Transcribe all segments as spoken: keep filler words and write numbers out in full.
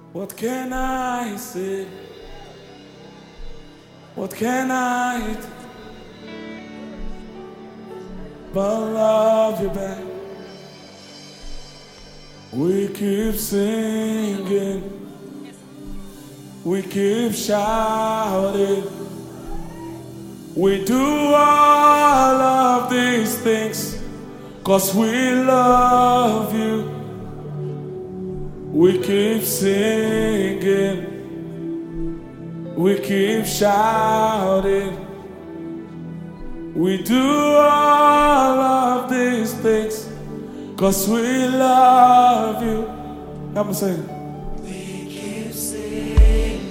What can I say? What can I do but love you back? We keep singing, we keep shouting, we do all of these things 'cause we love you. We keep singing, we keep shouting, we do all of these things 'cause we love you. Come on, sing. We keep singing,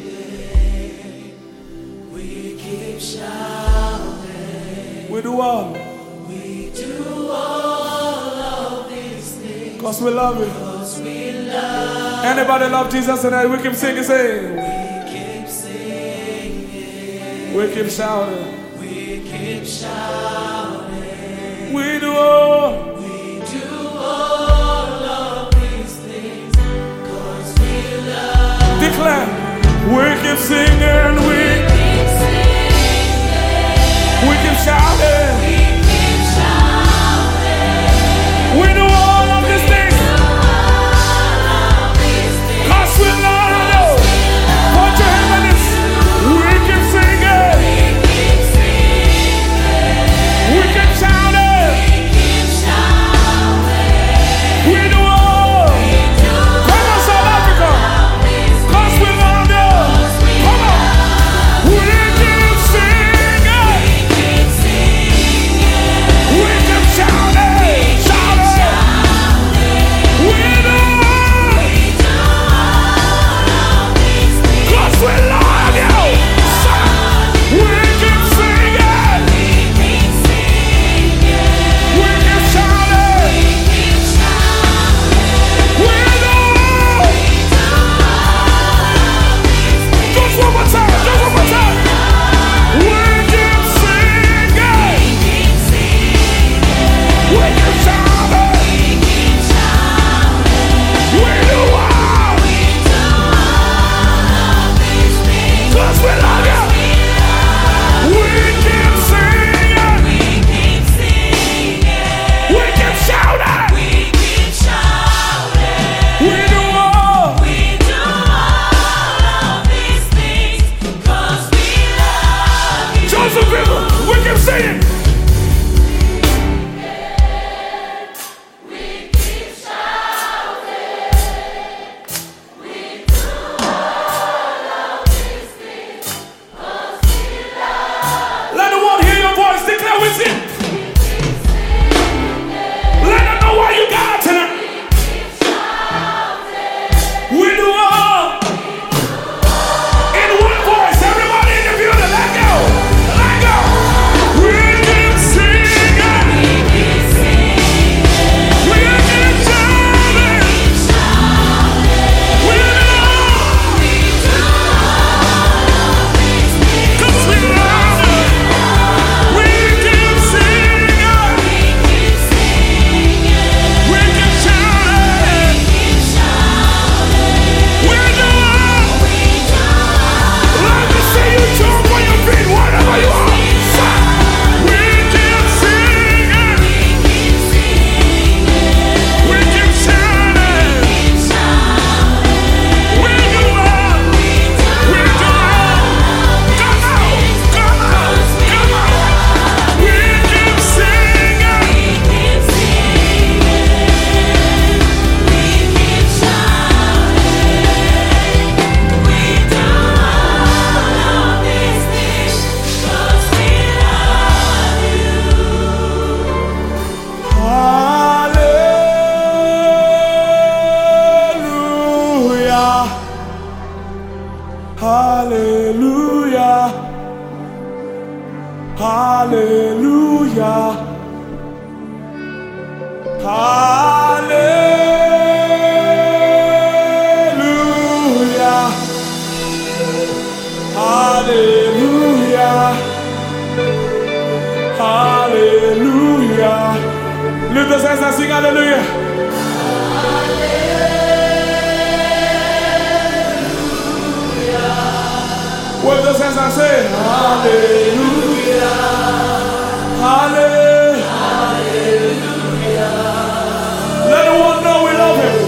we keep shouting, We do all, we do all of these things 'cause we love you. 'cause we love. Anybody love Jesus tonight? We keep singing, say. We keep singing, We keep shouting, we keep shouting, we do all. we do all of these things 'cause we love. Declare, we keep singing, we, Keep singing, we keep shouting, we keep shouting, we do all of these things all of these things 'cause we love you. Put your hand on this. We keep singing, keep singing, we keep shouting, keep shouting, we do all. do Come on, South Africa, all these 'cause we love you. Come on, we keep singing, keep singing, we keep shouting, shouting, we do all. do all of these things 'Cause we love you. We keep singing, keep singing, we keep shouting, keep shouting, we do all. Just one more time, just one more time. We keep singing, keep singing, we keep shouting, keep shouting, we do all. do all of these things 'Cause we love you. We keep singing, keep singing, we keep shouting, keep shouting, we do all. we do all of these things 'cause we love you. Joseph River, we keep singing. We keep shouting, we do all of these things 'cause we love Let the world hear your voice. Declare with it. Let them know why you got tonight. We do all. In one voice, everybody in the building, let go. Let go. We keep singing. keep singing, We keep shouting. We do all. we do all of these things 'Cause we love you. We keep singing. keep singing, We keep shouting. keep shouting, We do all. we do Let me see you jump on your feet, whatever you are. We keep singing, keep singing, we keep shouting, keep shouting, we do all, we do all. Come on, come on, come on. We keep singing, keep singing, we keep shouting, we do all of these things 'cause we love you. Hallelujah, hallelujah, hallelujah, hallelujah, hallelujah, hallelujah. Lift those hands and sing hallelujah. hands and say, Hallelujah. Hallelujah. Hallelujah. Let the world know we love him.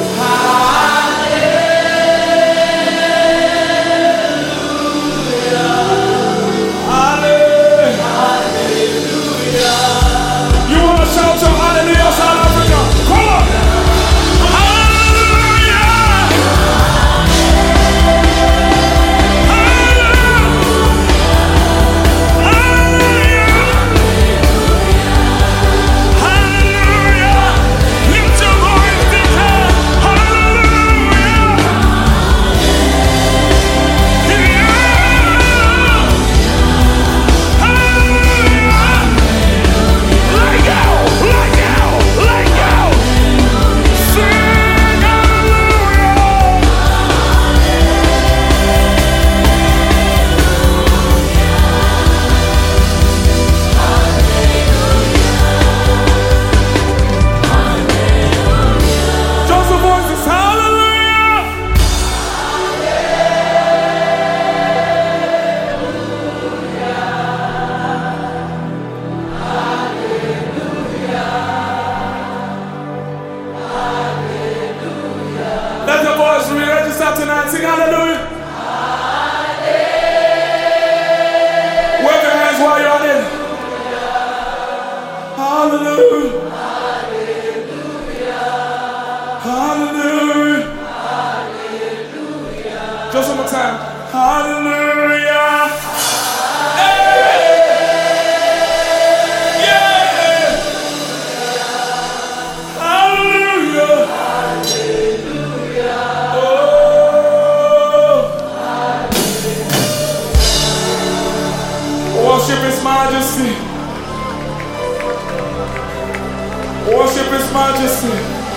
Tonight, sing hallelujah. Hallelujah. Wave your hands while you're on it. Hallelujah. Hallelujah. Hallelujah. Just one more time. Hallelujah. Hey. Yeah. Hallelujah. Worship His Majesty. Worship His Majesty.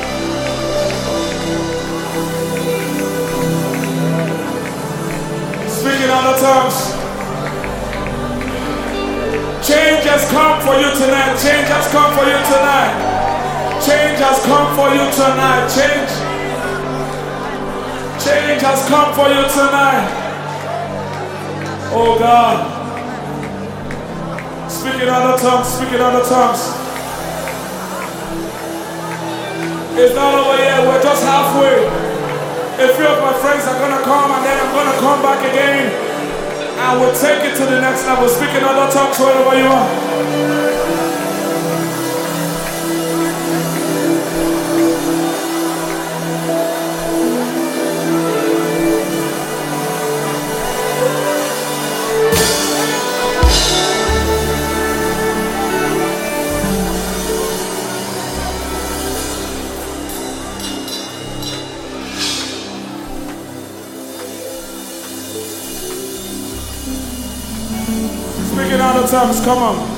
Speaking other tongues. Change has come for you tonight. Change has come for you tonight. Change has come for you tonight. Change. Change has come for you tonight. Oh God. Speak in other tongues, speak in other tongues. It's not over yet, we're just halfway. A few of my friends are gonna come and then I'm gonna come back again. And we'll take it to the next level. Speak in other tongues wherever you are. Speaking out of tongues, come on.